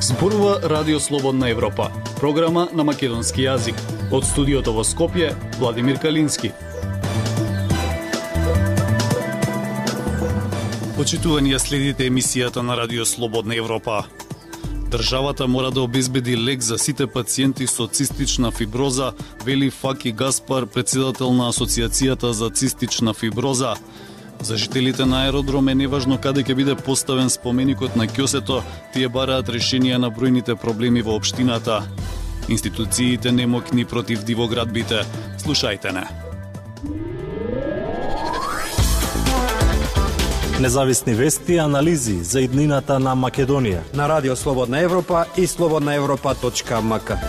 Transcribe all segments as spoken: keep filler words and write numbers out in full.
Зборува Радио Слободна Европа, програма на македонски јазик. Од студиото во Скопје, Владимир Калински. Почитувани, ја следите емисијата на Радио Слободна Европа. Државата мора да обезбеди лек за сите пациенти со цистична фиброза, вели Факи Гаспар, председател на Асоциацијата за цистична фиброза. За жителите на аеродром е неважно каде ќе биде поставен споменикот на ќосето, тие бараат решенија на бројните проблеми во општината. Институциите немокни против дивоградбите. Слушајте не. Независни вести и анализи за иднината на Македонија на Радио Слободна Европа и слободна европа точка ем ка.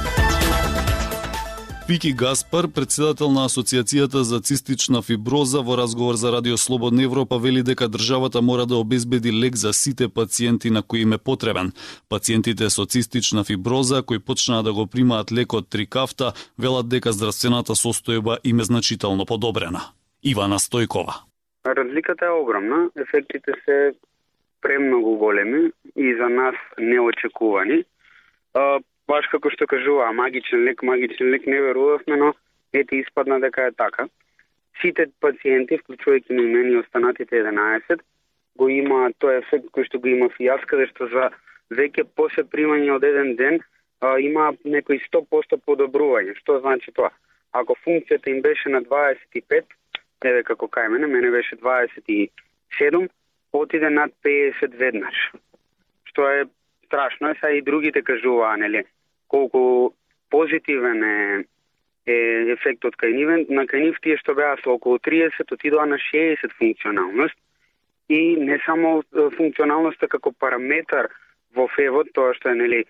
Фики Гаспар, председател на Асоциацијата за цистична фиброза, во разговор за Радио Слободна Европа вели дека државата мора да обезбеди лек за сите пациенти на кои им е потребен. Пациентите со цистична фиброза кои почнаа да го примаат лекот Трикафта велат дека здравствената состојба им е значително подобрена. Ивана Стојкова. Разликата е огромна, ефектите се премногу големи и за нас неочекувани. Баш како што кажува, магичен лек, магичен лек не верувавме, но ете испадна дека е така. Сите пациенти, вклучувајќи и мене и останатите единаесет, го има тој ефект кој што го има и јас, каде што за веќе после примање од еден ден а, има некои сто проценти подобрување. Што значи тоа? Ако функцијата им беше на дваесет и пет, еве како кај мене, мене беше дваесет и седум, отиде над педесет веднаш. Што е страшно, е сега и другите кажуваа, нели, колку позитивен е, е ефектот кај нив. На кај нив тие што беа со околу триесет отидоа на шеесет функционалност и не само функционалноста како параметар во февот, тоа што е, нели,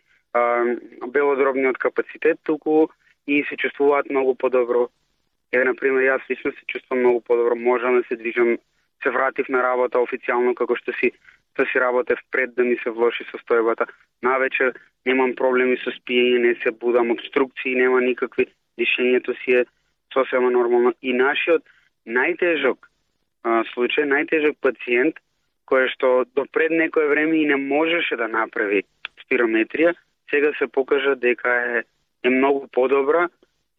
белодробниот капацитет, туку и се чувствуваат многу подобро. Еве, например, јас лично се чувствувам многу подобро, можам да се движам, се вратив на работа официјално како што си да си работев пред да ми се влоши состојбата. Навечер немам проблеми со спиење, не се будам, обструкции нема никакви, дишењето си е сосема нормално. И нашиот најтежок а, случај, најтежок пациент, кој што до пред некое време и не можеше да направи спирометрија, сега се покажа дека е, е многу подобра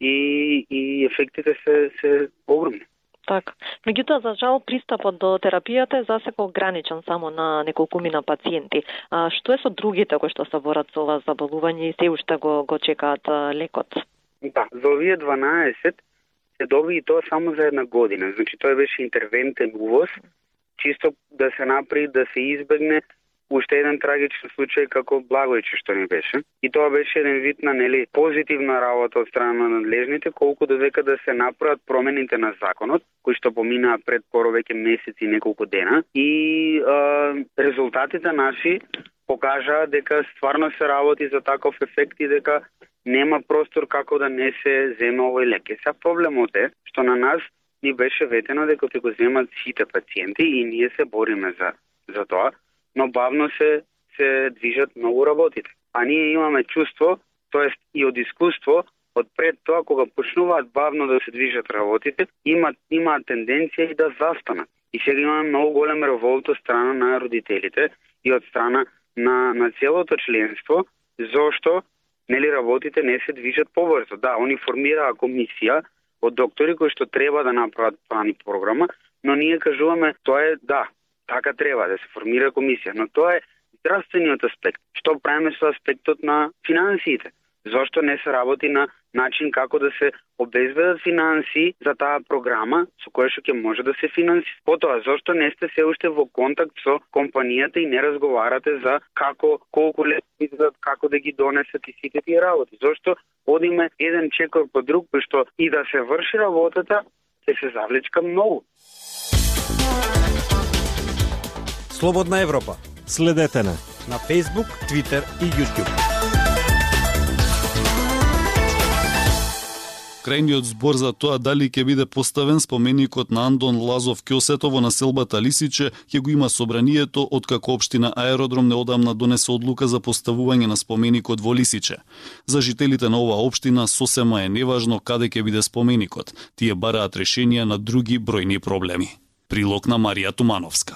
и, и ефектите се, се огромни. Така. Меѓутоа, за жал, пристапот до терапијата е засега ограничен само на неколкумина пациенти. А, што е со другите кои што се борат со ова заболување и се уште го, го чекаат а, лекот? Да, за овие дванаесет се доби и тоа само за една година. Значи, тоа беше интервентен увоз, чисто да се направи, да се избегне уште еден трагичен случај како Благојче што ни беше. И тоа беше еден вид на, нели, позитивна работа од страна на надлежните, колку додека да се направат промените на законот, кои што поминаа пред скоро веќе месеци и неколку дена. И а, резултатите наши покажаа дека стварно се работи за таков ефект и дека нема простор како да не се земе овој лек. Сега проблемот е што на нас ни беше ветено дека ќе го земат сите пациенти и ние се бориме за, за тоа, но бавно се се движат многу работите. А ние имаме чувство, тоест и од искуство, од пред тоа кога почнуваат бавно да се движат работите, имаат имаат тенденција и да застанат. И сега имаме многу голем револт од страна на родителите и од страна на на целото членство, зошто нели работите не се движат побрзо. Да, они формираа комисија од доктори кои што треба да направат план и програма, но ние кажуваме тоа е да, така треба да се формира комисија, но тоа е здравствениот аспект. Што правиме со аспектот на финансиите? Зошто не се работи на начин како да се обезбедат финанси за таа програма со која што ќе може да се финансира? Потоа, зошто не сте се уште во контакт со компанијата и не разговарате за како, колку леки изгледат, како да ги донесат и сите тие работи? Зошто одиме еден чекор по друг, кој што и да се врши работата, ќе се завлечка многу. Слободна Европа. Следете на на Facebook, Twitter и YouTube. Крајниот збор за тоа дали ќе биде поставен споменикот на Андон Лазов Ќосето во населбата Лисиче ќе го има собранието, откако општина Аеродром неодамна донесе одлука за поставување на споменикот во Лисиче. За жителите на оваа општина сосема е неважно каде ќе биде споменикот. Тие бараат решенија на други бројни проблеми. Прилог на Марија Тумановска.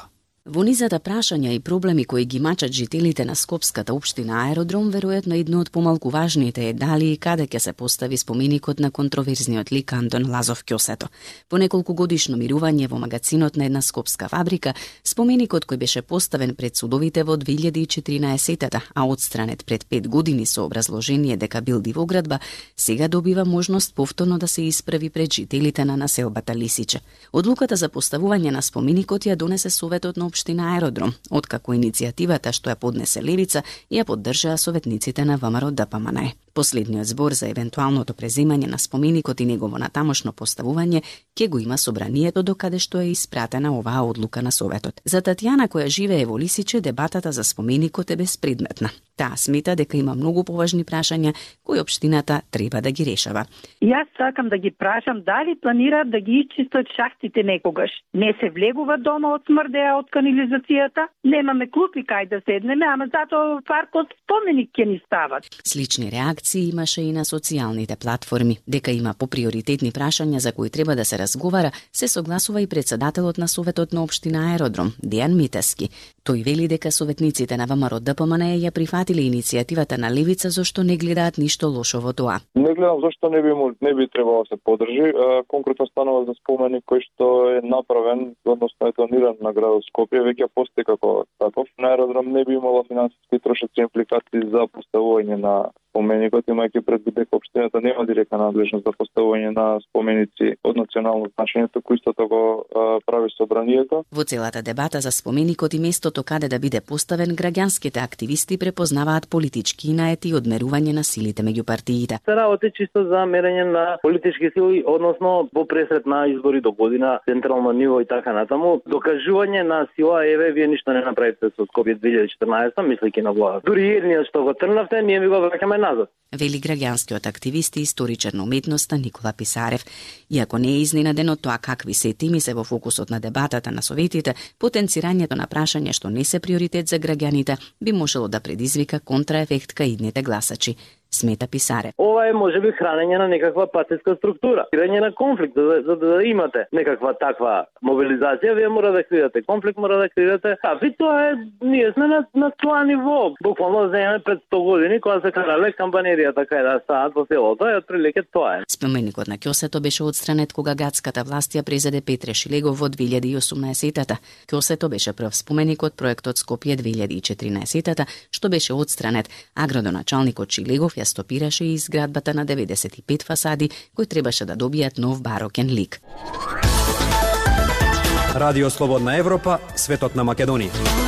Во низата прашања и проблеми кои ги мачат жителите на Скопската општина Аеродром, веројатно едно од помалку важните е дали и каде ќе се постави споменикот на контроверзниот лик Антон Лазов Ќосето. По неколку годишно мирување во магацинот на една скопска фабрика, споменикот кој беше поставен пред судовите во две илјади и четиринаесетта, а отстранет пред пет години со образложение дека бил дивоградба, сега добива можност повторно да се исправи пред жителите на населбата Лисиче. Одлуката за поставување на споменикот ја донесе Советот на општина Аеродром, откако иницијативата што ја поднесе Левица ја поддржаа советниците на ВМРО Д П М Н Е. Последниот збор за евентуалното преземање на споменикот и негово натамошно поставување ќе го има собранието докаде што е испратена оваа одлука на Советот. За Татјана, која живее во Лисиче, дебатата за споменикот е безпредметна. Таа смета дека има многу поважни прашања кои општината треба да ги решава. Јас сакам да ги прашам дали планираат да ги исчистат шахтите некогаш. Не се влегува дома од смрдеа од канализацијата, немаме клупи кај да седнеме, ама затоа паркот споменик ќе ни стават. Слични реакции имаше и на социјалните платформи. Дека има поприоритетни прашања за кои треба да се разговара, се согласува и председателот на Советот на општина Аеродром, Дејан Митески. Тој вели дека советниците на ВМРО Д П М Н Е ја прифатиле иницијативата на Левица зашто не гледаат ништо лошо во тоа. Не гледам зашто не би не би требало да се подржи. Конкретно станува за споменик кој што е направен, односно етониран на градот Скопје, веќе постои како таков. На Аеродром не би имало финансиски трошоци импликации за поставување на споменикот, имајќи предвид дека општината нема директна надлежност за поставување на споменици од национално значење, туку истото го а, прави собранието. Во целата дебата за споменикот и местото каде да биде поставен, граѓанските активисти препознаваат политички наети и одмерување на силите меѓу партиите. Се работи чисто за мерење на политички сили, односно во пресрет на избори до година, централно ниво и така натаму. Докажување на сила, еве, вие ништо не направите со Скопје две илјади и четрнаесетта, мислејќи на влада. Дури едниот што го трнавте, ние ви го враќаме назад. Вели граѓанскиот активист и историчар на уметноста Никола Писарев. Иако не е изненаден од тоа какви се теми се во фокусот на дебатата на советите, потенцирањето на прашања што не се приоритет за граѓаните би можело да предизвика контраефект кај идните гласачи, смета Писарев. Ова е можеби хранење на некаква патетска структура, хранење на конфликт, за, за, за да имате некаква таква мобилизација, вие мора да креирате конфликт, мора да креирате. А ви тоа е, ние сме на, на тоа ниво. Буквално земеме пред сто години кога се карале кампанеријата кај да стаат во селото, и отприлике тоа е. Споменикот на Ќосето беше отстранет кога градската власт ја презеде Петре Шилегов во две илјади и осумнаесетта. Ќосето беше прв споменик од проектот Скопје две илјади и четиринаесетта, што беше отстранет, а градоначалникот Шилегов ја стопираше и изградбата на деветдесет и пет фасади кои требаше да добијат нов барокен лик. Радио Слободна Европа, светот на Македонија.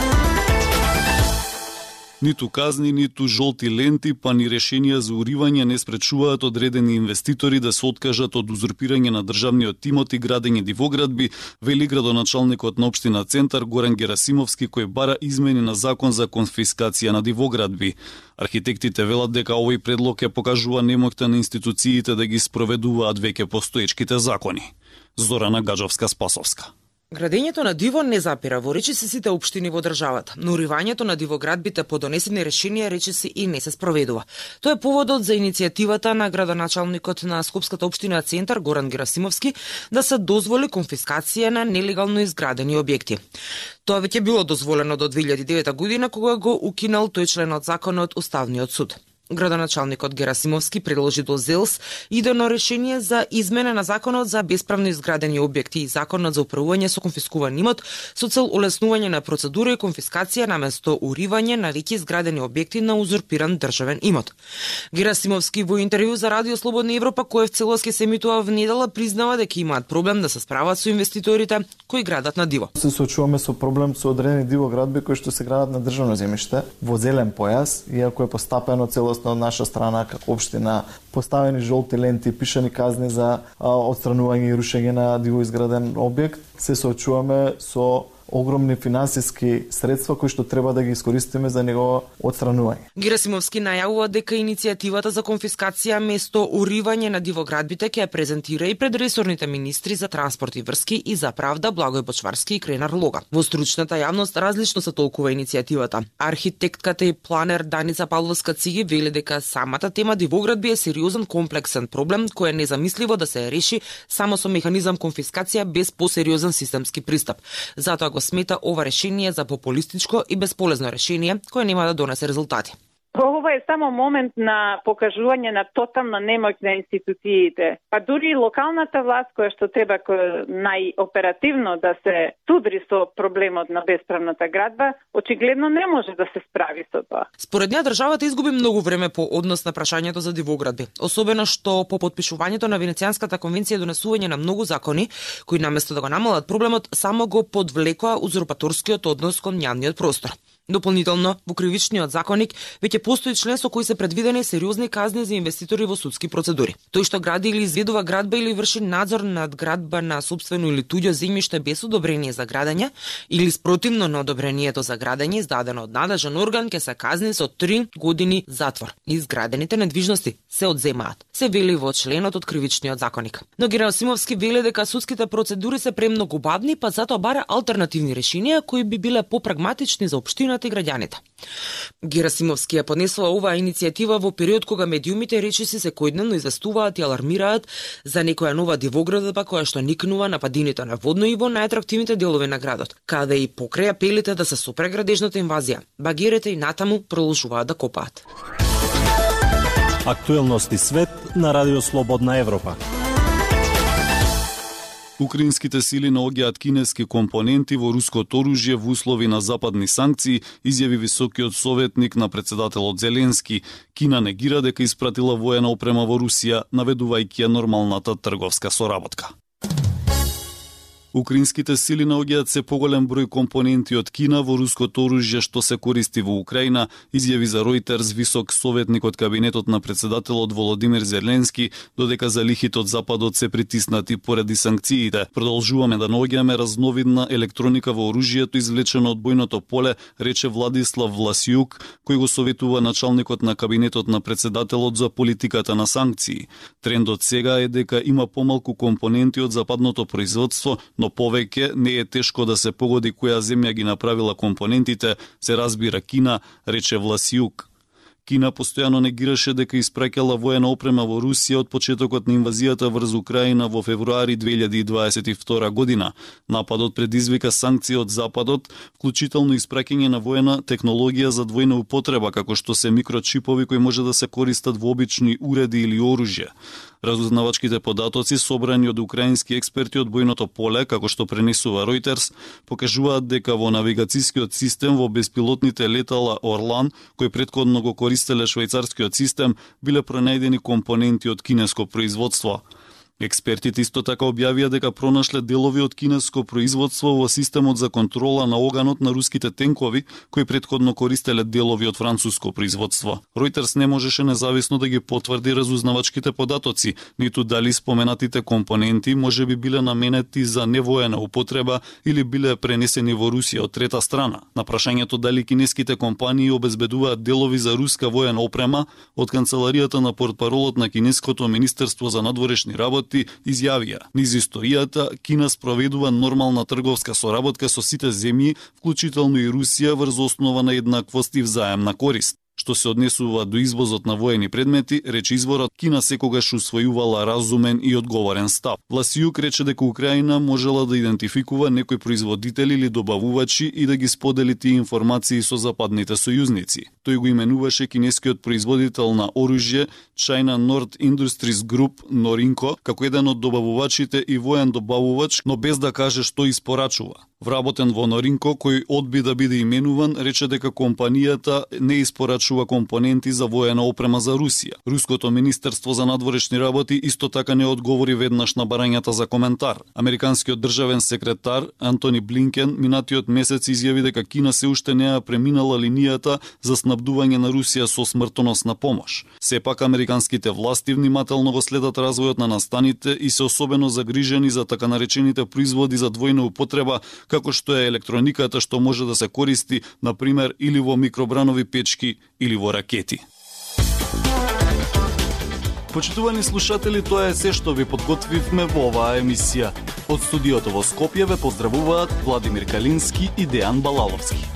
Ниту казни, ниту жолти ленти, па ни решенија за уривање не спречуваат одредени инвеститори да се откажат од узурпирање на државниот имот и градење дивоградби, вели градоначалникот на општина Центар Горан Герасимовски, кој бара измени на закон за конфискација на дивоградби. Архитектите велат дека овој предлог ја покажува немоќта на институциите да ги спроведуваат веќе постоечките закони. Зорана Гаджовска-Спасовска. Градењето на диво не запира во речиси сите општини во државата, но уривањето на дивоградбите по донесени решенија речиси и не се спроведува. Тоа е поводот за иницијативата на градоначалникот на Скопската општина Центар Горан Герасимовски да се дозволи конфискација на нелегално изградени објекти. Тоа веќе било дозволено до две илјади и девета година кога го укинал тој член од законот Уставниот суд. Градоначалникот Герасимовски предложи до ЗЕЛС идено решение за измена на законот за бесправно изградени објекти и законот за управување со конфискуван имот со цел олеснување на процедура и конфискација наместо уривање на веќе изградени објекти на узурпиран државен имот. Герасимовски во интервју за Радио Слободна Европа, кој в целост ќе се емитува во недела, признава дека имаат проблем да се справат со инвеститорите кои градат на диво. Се соочуваме со проблем со одредени дивоградби кои што се градат на државно земјиште во зелен појас, иако е постапено целосно од наша страна како општина, поставени жолти ленти, пишани казни за а, отстранување и рушење на дивоизграден објект, се соочуваме со огромни финансиски средства кои што треба да ги искористиме за негово отстранување. Герасимовски најавува дека иницијативата за конфискација место уривање на дивоградбите ќе ја презентира и пред ресорните министри за транспорт и врски и за правда Благој Бочварски и Кренар Лога. Во стручната јавност различно се толкува иницијативата. Архитектката и планер Даница Павловска Циги вели дека самата тема дивоградби е сериозен комплексен проблем кој е незамисливо да се реши само со механизам конфискација без посериозен системски пристап. Затоа го смета ова решение за популистичко и безполезно решение кое нема да донесе резултати. Ова е само момент на покажување на тотална немоќ на институциите. Па дури и локалната власт, која што треба најоперативно да се судри со проблемот на бесправната градба, очигледно не може да се справи со тоа. Според неа државата изгуби многу време по однос на прашањето за дивоградби, особено што по потпишувањето на Венецијанската конвенција донесување на многу закони кои наместо да го намалат проблемот само го подвлекоа узурпаторскиот однос кон јавниот простор. Дополнително, во кривичниот законник веќе постои член со кој се предвидени сериозни казни за инвеститори во судски процедури. Тој што гради или изведува градба или врши надзор над градба на сопствено или туѓо земјиште без одобрение за градење или спротивно на одобрението за градење издадено од надлежен орган ќе се казни со три години затвор. Изградените недвижности се одземаат, се вели во членот од кривичниот законник. Но Герасимовски вели дека судските процедури се премногу бавни, па затоа бара алтернативни решенија кои би биле попрагматични за општината и граѓаните. Герасимовски ја поднесува оваа иницијатива во период кога медиумите речиси секојдневно известуваат и алармираат за некоја нова дивоградба која што никнува на падините на водно и во најатрактивните делови на градот, каде и покрај апелите да се сопре градежната инвазија, багерите и натаму продолжуваат да копаат. Актуелности свет на Радио Слободна Европа. Украинските сили наоѓаат кинески компоненти во руското оружје во услови на западни санкции, изјави високиот советник на председателот Зеленски. Кина негира дека испратила воена опрема во Русија, наведувајќи ја нормалната трговска соработка. Украинските сили наоѓаат се поголем број компоненти од Кина во руското оружје што се користи во Украина, изјави за Reuters висок советник од кабинетот на председателот Володимир Зеленски, додека залихите од Западот се притиснати поради санкциите. Продолжуваме да наоѓаме разновидна електроника во оружјето извлечено од бојното поле, рече Владислав Власиук, кој го советува началникот на кабинетот на председателот за политиката на санкции. Трендот сега е дека има помалку компоненти од западното производство, но повеќе не е тешко да се погоди која земја ги направила компонентите, се разбира Кина, рече Власиук. Кина постојано негираше дека испраќала воена опрема во Русија од почетокот на инвазијата врз Украина во февруари две илјади и дваесет и втора година. Нападот предизвика санкции од Западот, вклучително испраќање на воена технологија за двојна употреба, како што се микрочипови кои може да се користат во обични уреди или оружје. Разузнавачките податоци собрани од украински експерти од бојното поле, како што пренесува Reuters, покажуваат дека во навигацијскиот систем во беспилотните летала Орлан, кој претходно го користеле швајцарскиот систем, биле пронајдени компоненти од кинеско производство. Експертите исто така објавија дека пронашле делови од кинеско производство во системот за контрола на оганот на руските тенкови, кои претходно користеле делови од француско производство. Reuters не можеше независно да ги потврди разузнавачките податоци, ниту дали споменатите компоненти може би биле наменети за невоена употреба или биле пренесени во Русија од трета страна. На прашањето дали кинеските компании обезбедуваат делови за руска воена опрема, од канцеларијата на портпаролот на кинеското министерство за надворешни работи изјавија: низ историјата Кина спроведува нормална трговска соработка со сите земји, вклучително и Русија, врз основа на еднаквост и взаемна корист. Што се однесува до извозот на воени предмети, рече изворот, Кина секогаш усвојувала разумен и одговорен став. Власиук рече дека Украина можела да идентификува некои производители или добавувачи и да ги сподели тие информации со западните сојузници. Тој го именуваше кинескиот производител на оружје China North Industries Group Norinco како еден од добавувачите и воен добавувач, но без да каже што испорачува. Вработен во Norinco, кој одби да биде именуван, рече дека компанијата не испорачува компоненти за воена опрема за Русија. Руското министерство за надворешни работи исто така не одговори веднаш на барањата за коментар. Американскиот државен секретар Антони Блинкен минатиот месец изјави дека Кина се уште не преминала линијата за снабдување на Русија со смртоносна помош. Сепак американските власти внимателно го следат развојот на настаните и се особено загрижени за така наречените производи за двојна употреба, како што е електрониката што може да се користи, например, или во микробранови печки или во ракети. Почитувани слушатели, тоа е се што ви подготвивме во оваа емисија. Од студиото во Скопје ве поздравуваат Владимир Калински и Дејан Балаловски.